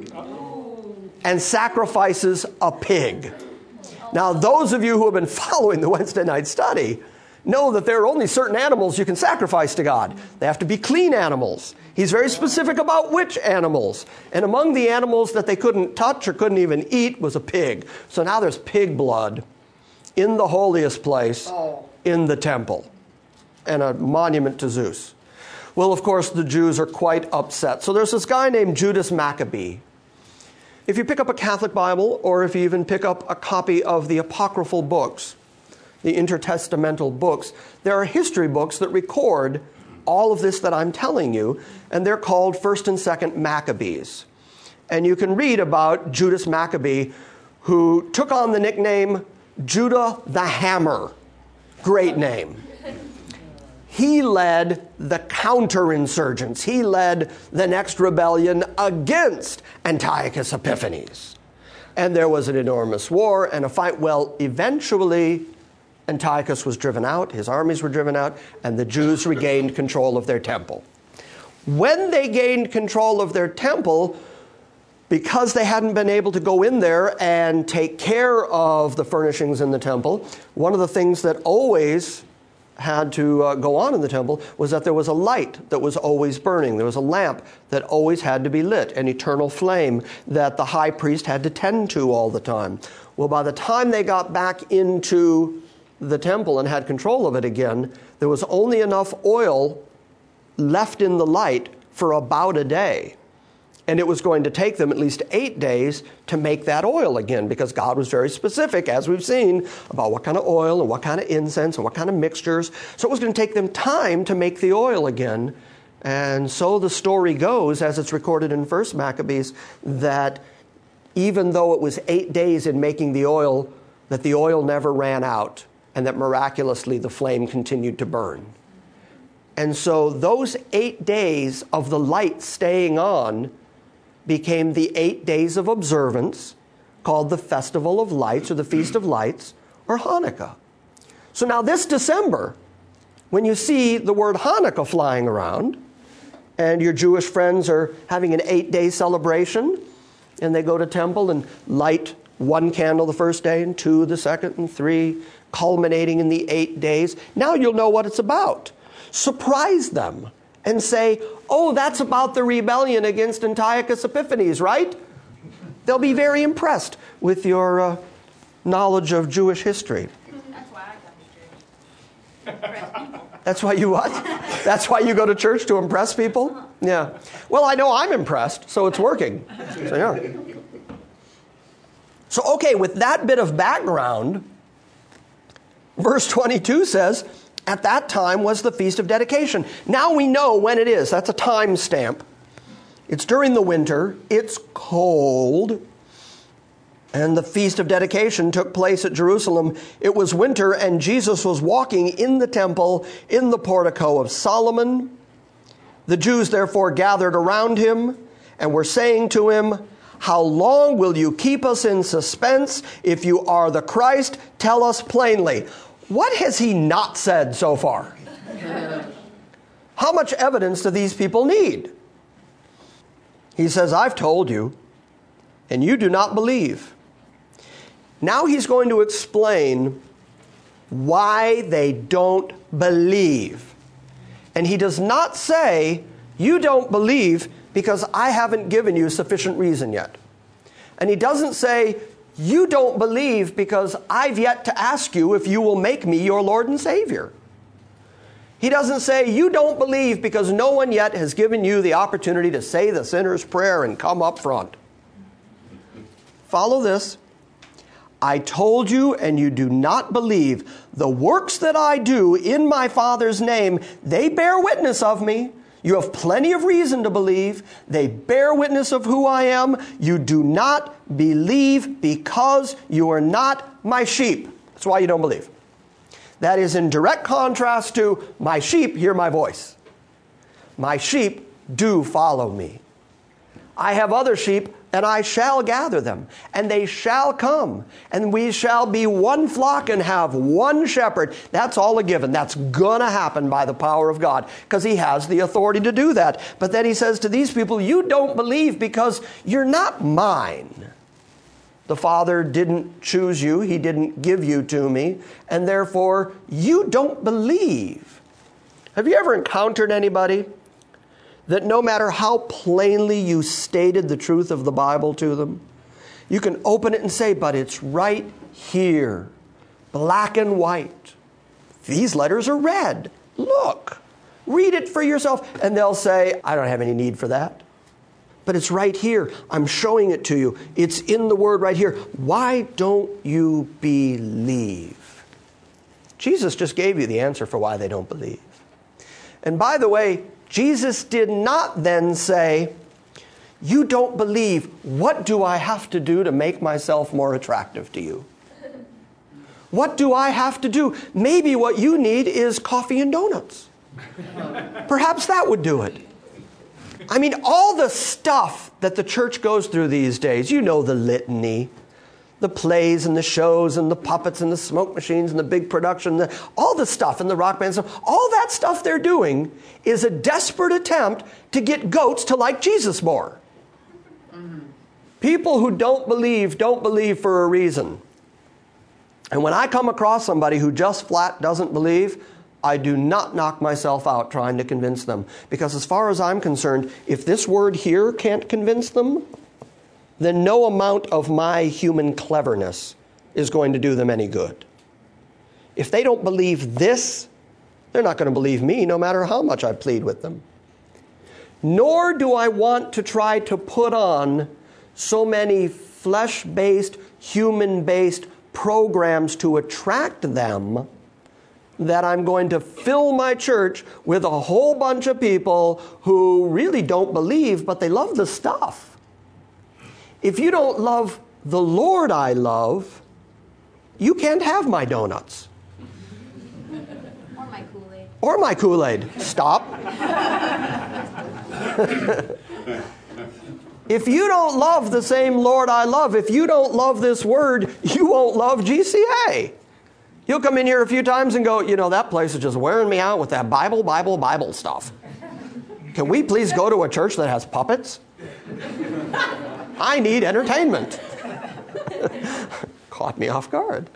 And sacrifices a pig. Now, those of you who have been following the Wednesday night study know that there are only certain animals you can sacrifice to God. They have to be clean animals. He's very specific about which animals. And among the animals that they couldn't touch or couldn't even eat was a pig. So now there's pig blood in the holiest place in the temple, and a monument to Zeus. Well, of course, the Jews are quite upset. So there's this guy named Judas Maccabee. If you pick up a Catholic Bible, or if you even pick up a copy of the apocryphal books, the intertestamental books, there are history books that record all of this that I'm telling you, and they're called First and Second Maccabees. And you can read about Judas Maccabee, who took on the nickname Judah the Hammer. Great name. He led the counterinsurgents. He led the next rebellion against Antiochus Epiphanes. And there was an enormous war and a fight. Well, eventually, Antiochus was driven out, his armies were driven out, and the Jews regained control of their temple. When they gained control of their temple, because they hadn't been able to go in there and take care of the furnishings in the temple, one of the things that always had to uh, go on in the temple was that there was a light that was always burning. There was a lamp that always had to be lit, an eternal flame that the high priest had to tend to all the time. Well, by the time they got back into the temple and had control of it again, there was only enough oil left in the light for about a day. And it was going to take them at least eight days to make that oil again, because God was very specific, as we've seen, about what kind of oil and what kind of incense and what kind of mixtures. So it was going to take them time to make the oil again. And so the story goes, as it's recorded in First Maccabees, that even though it was eight days in making the oil, that the oil never ran out, and that miraculously the flame continued to burn. And so those eight days of the light staying on became the eight days of observance called the Festival of Lights, or the Feast of Lights, or Hanukkah. So now this December, when you see the word Hanukkah flying around, and your Jewish friends are having an eight-day celebration, and they go to temple and light one candle the first day, and two the second, and three, culminating in the eight days, now you'll know what it's about. Surprise them and say, oh, that's about the rebellion against Antiochus Epiphanes, right? They'll be very impressed with your uh, knowledge of Jewish history.
That's why I come to church. Impress people.
That's why you what? That's why you go to church, to impress people? Yeah. Well, I know I'm impressed, so it's working. So, yeah. So, okay, with that bit of background, verse twenty-two says, at that time was the Feast of Dedication. Now we know when it is. That's a time stamp. It's during the winter. It's cold. And the Feast of Dedication took place at Jerusalem. It was winter, and Jesus was walking in the temple in the portico of Solomon. The Jews therefore gathered around him and were saying to him, how long will you keep us in suspense? If you are the Christ, tell us plainly. What has he not said so far? How much evidence do these people need? He says, I've told you, and you do not believe. Now he's going to explain why they don't believe. And he does not say, you don't believe because I haven't given you sufficient reason yet. And he doesn't say, you don't believe because I've yet to ask you if you will make me your Lord and Savior. He doesn't say, you don't believe because no one yet has given you the opportunity to say the sinner's prayer and come up front. Follow this. I told you, and you do not believe. The works that I do in my Father's name, they bear witness of me. You have plenty of reason to believe. They bear witness of who I am. You do not believe because you are not my sheep. That's why you don't believe. That is in direct contrast to my sheep hear my voice. My sheep do follow me. I have other sheep, and I shall gather them, and they shall come, and we shall be one flock and have one shepherd. That's all a given. That's going to happen by the power of God, because he has the authority to do that. But then he says to these people, you don't believe because you're not mine. The Father didn't choose you. He didn't give you to me, and therefore you don't believe. Have you ever encountered anybody that no matter how plainly you stated the truth of the Bible to them, you can open it and say, but it's right here, black and white. These letters are red. Look, read it for yourself. And they'll say, I don't have any need for that. But it's right here. I'm showing it to you. It's in the Word right here. Why don't you believe? Jesus just gave you the answer for why they don't believe. And by the way, Jesus did not then say, you don't believe, what do I have to do to make myself more attractive to you? What do I have to do? Maybe what you need is coffee and donuts. Perhaps that would do it. I mean, all the stuff that the church goes through these days, you know the litany. The plays and the shows and the puppets and the smoke machines and the big production, the, all the stuff and the rock band stuff, all that stuff they're doing is a desperate attempt to get goats to like Jesus more. Mm-hmm. People who don't believe, don't believe for a reason. And when I come across somebody who just flat doesn't believe, I do not knock myself out trying to convince them. Because as far as I'm concerned, if this word here can't convince them, then no amount of my human cleverness is going to do them any good. If they don't believe this, they're not going to believe me no matter how much I plead with them. Nor do I want to try to put on so many flesh-based, human-based programs to attract them that I'm going to fill my church with a whole bunch of people who really don't believe, but they love the stuff. If you don't love the Lord I love, you can't have my donuts.
Or my Kool-Aid.
Or my Kool-Aid. Stop. If you don't love the same Lord I love, if you don't love this word, you won't love G C A. You'll come in here a few times and go, you know, that place is just wearing me out with that Bible, Bible, Bible stuff. Can we please go to a church that has puppets? I need entertainment. Caught me off guard.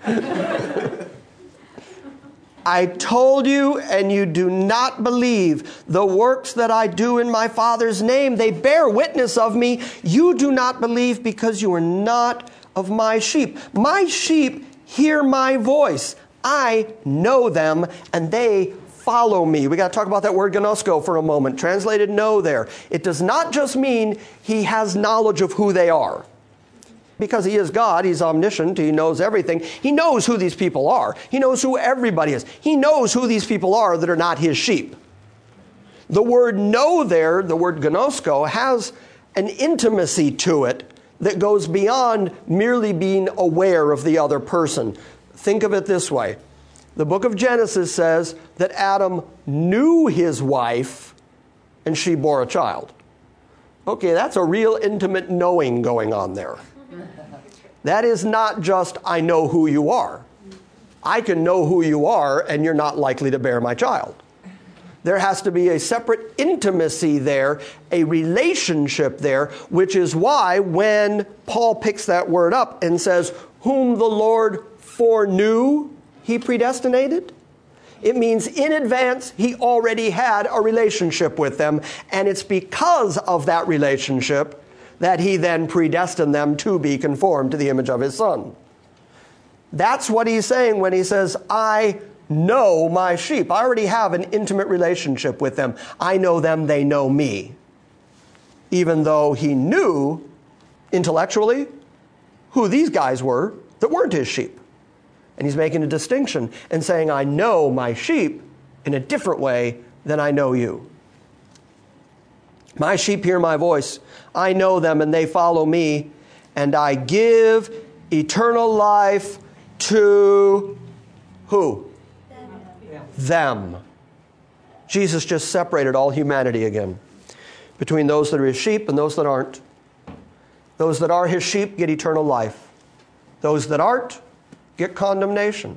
I told you, and you do not believe the works that I do in my Father's name. They bear witness of me. You do not believe because you are not of my sheep. My sheep hear my voice. I know them, and they follow me. We got to talk about that word gnosko for a moment. Translated know there. It does not just mean he has knowledge of who they are. Because he is God, he's omniscient, he knows everything. He knows who these people are. He knows who everybody is. He knows who these people are that are not his sheep. The word know there, the word gnosko, has an intimacy to it that goes beyond merely being aware of the other person. Think of it this way. The book of Genesis says that Adam knew his wife and she bore a child. Okay, that's a real intimate knowing going on there. That is not just, I know who you are. I can know who you are, and you're not likely to bear my child. There has to be a separate intimacy there, a relationship there, which is why when Paul picks that word up and says, whom the Lord foreknew, he predestinated. It means in advance, he already had a relationship with them, and it's because of that relationship that he then predestined them to be conformed to the image of his Son. That's what he's saying when he says, I know my sheep. I already have an intimate relationship with them. I know them, they know me. Even though he knew intellectually who these guys were that weren't his sheep. And he's making a distinction and saying, I know my sheep in a different way than I know you. My sheep hear my voice. I know them and they follow me. And I give eternal life to who? Them. Them. Jesus just separated all humanity again between those that are his sheep and those that aren't. Those that are his sheep get eternal life. Those that aren't get condemnation.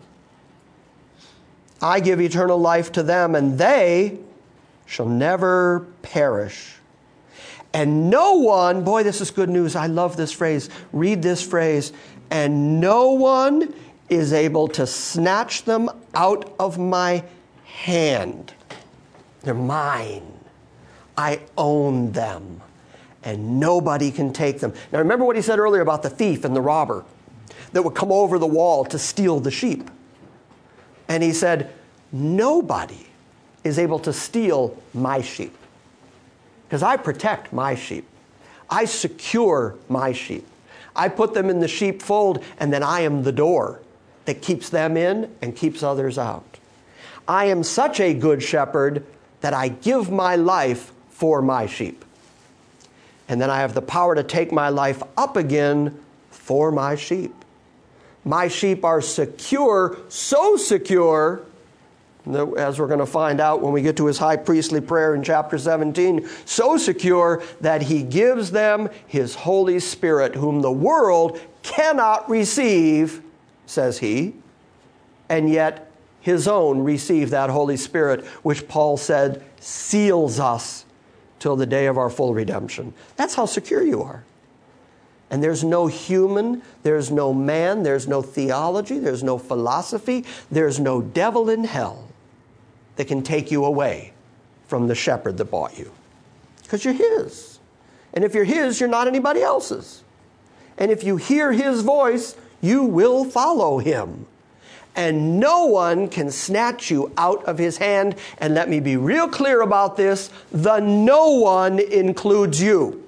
I give eternal life to them and they shall never perish. And no one, boy, this is good news. I love this phrase. Read this phrase. And no one is able to snatch them out of my hand. They're mine. I own them. And nobody can take them. Now remember what he said earlier about the thief and the robber that would come over the wall to steal the sheep. And he said, nobody is able to steal my sheep. Because I protect my sheep. I secure my sheep. I put them in the sheepfold, and then I am the door that keeps them in and keeps others out. I am such a good shepherd that I give my life for my sheep. And then I have the power to take my life up again for my sheep. My sheep are secure, so secure, as we're going to find out when we get to his high priestly prayer in chapter seventeen, so secure that he gives them his Holy Spirit, whom the world cannot receive, says he, and yet his own receive that Holy Spirit, which Paul said seals us till the day of our full redemption. That's how secure you are. And there's no human, there's no man, there's no theology, there's no philosophy, there's no devil in hell that can take you away from the shepherd that bought you. Because you're his. And if you're his, you're not anybody else's. And if you hear his voice, you will follow him. And no one can snatch you out of his hand. And let me be real clear about this. The no one includes you.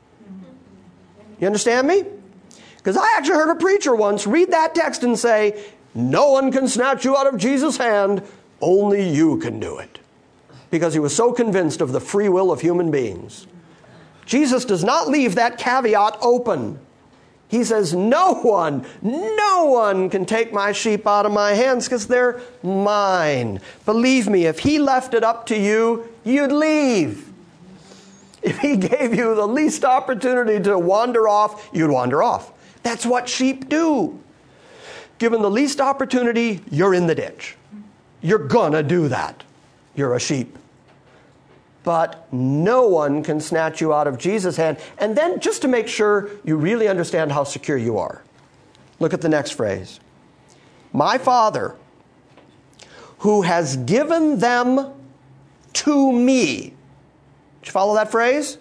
You understand me? Because I actually heard a preacher once read that text and say, no one can snatch you out of Jesus' hand. Only you can do it. Because he was so convinced of the free will of human beings. Jesus does not leave that caveat open. He says, no one, no one can take my sheep out of my hands because they're mine. Believe me, if he left it up to you, you'd leave. If he gave you the least opportunity to wander off, you'd wander off. That's what sheep do. Given the least opportunity, you're in the ditch. You're gonna do that. You're a sheep. But no one can snatch you out of Jesus' hand. And then, just to make sure you really understand how secure you are, look at the next phrase. My Father, who has given them to me. Did you follow that phrase?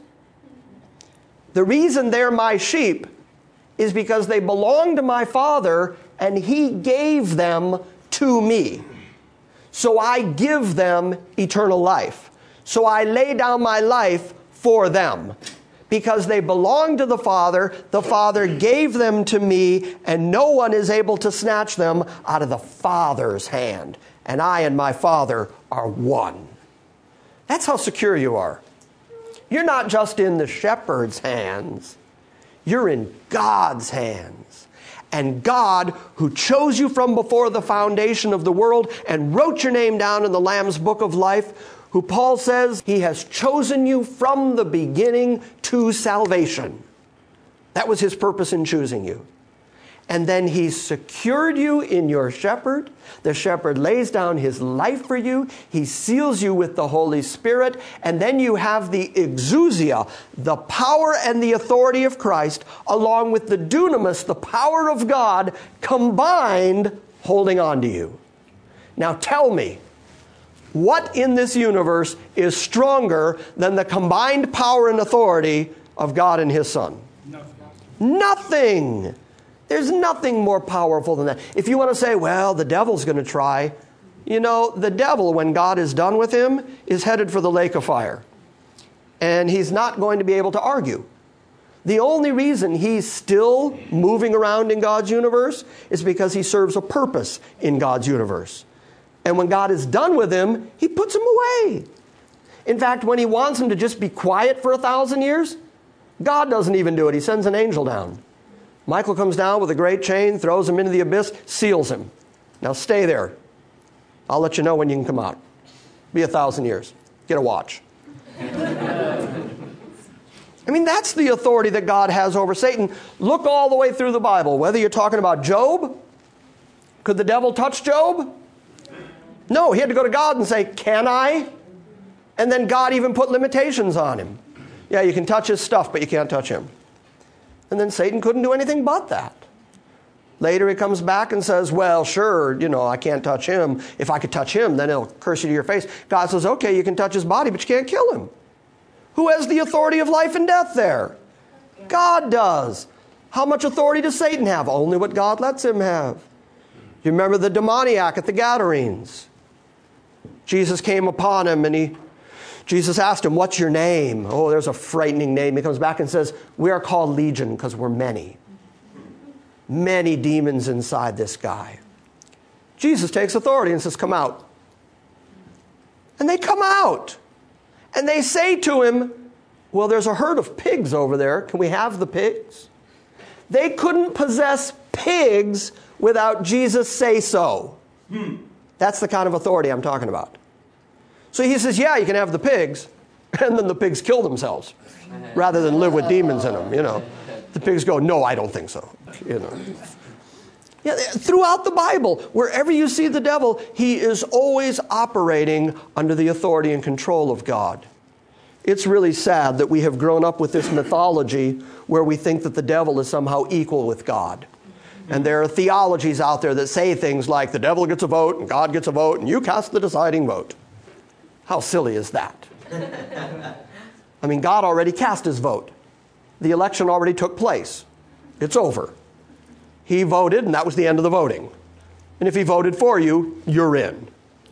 The reason they're my sheep is because they belong to my Father, and he gave them to me. So I give them eternal life. So I lay down my life for them. Because they belong to the Father, the Father gave them to me, and no one is able to snatch them out of the Father's hand. And I and my Father are one. That's how secure you are. You're not just in the shepherd's hands. You're in God's hands. And God, who chose you from before the foundation of the world and wrote your name down in the Lamb's book of life, who Paul says he has chosen you from the beginning to salvation. That was his purpose in choosing you. And then he secured you in your shepherd. The shepherd lays down his life for you. He seals you with the Holy Spirit. And then you have the exousia, the power and the authority of Christ, along with the dunamis, the power of God, combined, holding on to you. Now tell me, what in this universe is stronger than the combined power and authority of God and his Son? Nothing. Nothing. There's nothing more powerful than that. If you want to say, well, the devil's going to try, you know, the devil, when God is done with him, is headed for the lake of fire. And he's not going to be able to argue. The only reason he's still moving around in God's universe is because he serves a purpose in God's universe. And when God is done with him, he puts him away. In fact, when he wants him to just be quiet for a thousand years, God doesn't even do it. He sends an angel down. Michael comes down with a great chain, throws him into the abyss, seals him. Now stay there. I'll let you know when you can come out. Be a thousand years. Get a watch. I mean, that's the authority that God has over Satan. Look all the way through the Bible. Whether you're talking about Job, could the devil touch Job? No, he had to go to God and say, can I? And then God even put limitations on him. Yeah, you can touch his stuff, but you can't touch him. And then Satan couldn't do anything but that. Later he comes back and says, well, sure, you know, I can't touch him. If I could touch him, then he'll curse you to your face. God says, okay, you can touch his body, but you can't kill him. Who has the authority of life and death there? God does. How much authority does Satan have? Only what God lets him have. You remember the demoniac at the Gadarenes? Jesus came upon him and he Jesus asked him, what's your name? Oh, there's a frightening name. He comes back and says, we are called Legion because we're many. Many demons inside this guy. Jesus takes authority and says, come out. And they come out. And they say to him, well, there's a herd of pigs over there. Can we have the pigs? They couldn't possess pigs without Jesus say so. Hmm. That's the kind of authority I'm talking about. So he says, yeah, you can have the pigs. And then the pigs kill themselves rather than live with demons in them, you know. The pigs go, no, I don't think so. You know. Yeah, throughout the Bible, wherever you see the devil, he is always operating under the authority and control of God. It's really sad that we have grown up with this mythology where we think that the devil is somehow equal with God. And there are theologies out there that say things like the devil gets a vote and God gets a vote and you cast the deciding vote. How silly is that? I mean, God already cast his vote. The election already took place. It's over. He voted, and that was the end of the voting. And if he voted for you, you're in.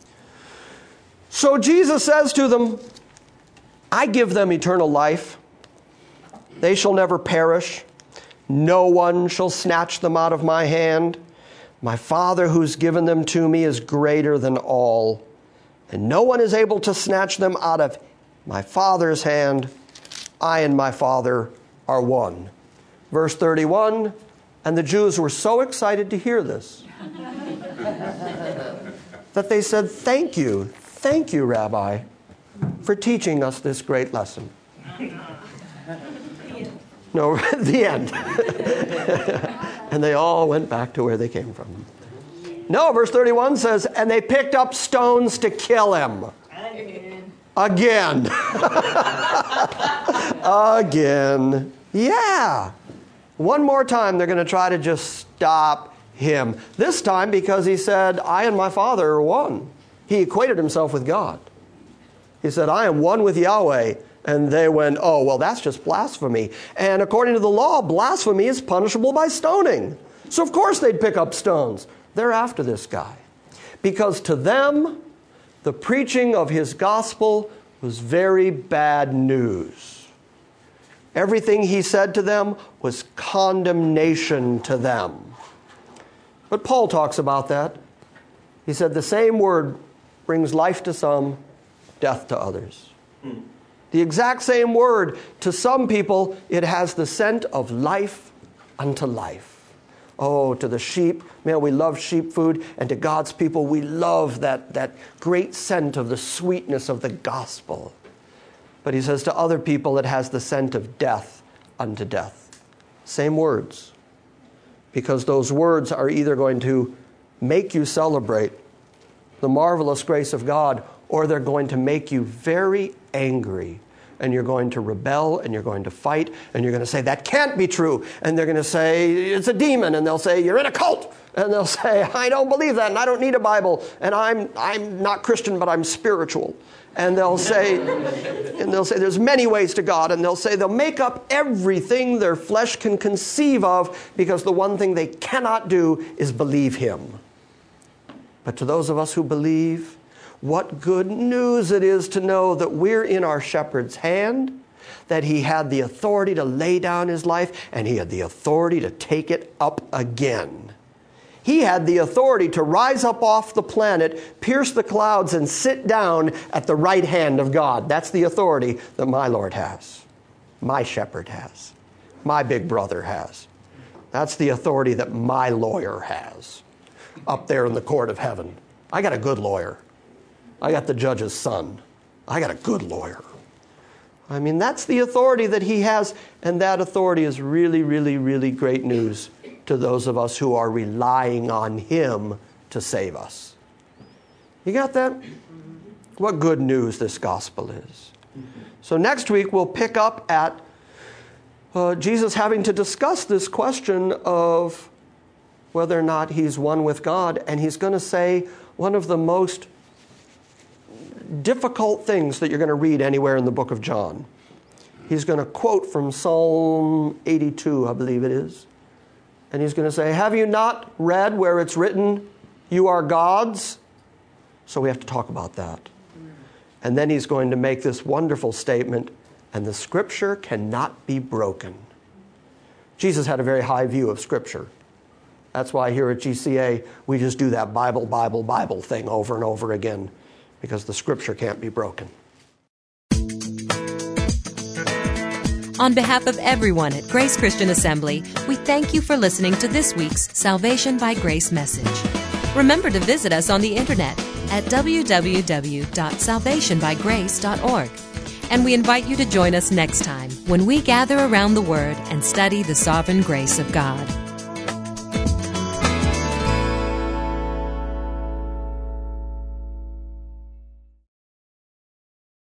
So Jesus says to them, I give them eternal life. They shall never perish. No one shall snatch them out of my hand. My Father who's given them to me is greater than all. And no one is able to snatch them out of my Father's hand. I and my Father are one. Verse thirty-one, and the Jews were so excited to hear this that they said, thank you, thank you, Rabbi, for teaching us this great lesson. No, the end. And they all went back to where they came from. No, verse thirty-one says, and they picked up stones to kill him. Again. Again. Again. Yeah. One more time they're going to try to just stop him. This time because he said, I and my Father are one. He equated himself with God. He said, I am one with Yahweh. And they went, oh, well, that's just blasphemy. And according to the law, blasphemy is punishable by stoning. So of course they'd pick up stones. They're after this guy. Because to them, the preaching of his gospel was very bad news. Everything he said to them was condemnation to them. But Paul talks about that. He said the same word brings life to some, death to others. Hmm. The exact same word. To some people, it has the scent of life unto life. Oh, to the sheep, man, we love sheep food. And to God's people, we love that, that great scent of the sweetness of the gospel. But he says to other people, it has the scent of death unto death. Same words. Because those words are either going to make you celebrate the marvelous grace of God, or they're going to make you very angry. And you're going to rebel, and you're going to fight, and you're going to say, that can't be true. And they're going to say, it's a demon. And they'll say, you're in a cult. And they'll say, I don't believe that, and I don't need a Bible. And I'm I'm not Christian, but I'm spiritual. And they'll say, and they'll say, there's many ways to God. And they'll say, they'll make up everything their flesh can conceive of, because the one thing they cannot do is believe him. But to those of us who believe, what good news it is to know that we're in our shepherd's hand, that he had the authority to lay down his life, and he had the authority to take it up again. He had the authority to rise up off the planet, pierce the clouds, and sit down at the right hand of God. That's the authority that my Lord has, my shepherd has, my big brother has. That's the authority that my lawyer has up there in the court of heaven. I got a good lawyer. I got the judge's son. I got a good lawyer. I mean, that's the authority that he has, and that authority is really, really, really great news to those of us who are relying on him to save us. You got that? What good news this gospel is. So next week we'll pick up at uh, Jesus having to discuss this question of whether or not he's one with God, and he's going to say one of the most difficult things that you're going to read anywhere in the book of John. He's going to quote from Psalm eighty-two, I believe it is. And he's going to say, have you not read where it's written, you are gods? So we have to talk about that. And then he's going to make this wonderful statement, and the Scripture cannot be broken. Jesus had a very high view of Scripture. That's why here at G C A, we just do that Bible, Bible, Bible thing over and over again, because the Scripture can't be broken.
On behalf of everyone at Grace Christian Assembly, we thank you for listening to this week's Salvation by Grace message. Remember to visit us on the internet at w w w dot salvation by grace dot org. And we invite you to join us next time when we gather around the Word and study the sovereign grace of God.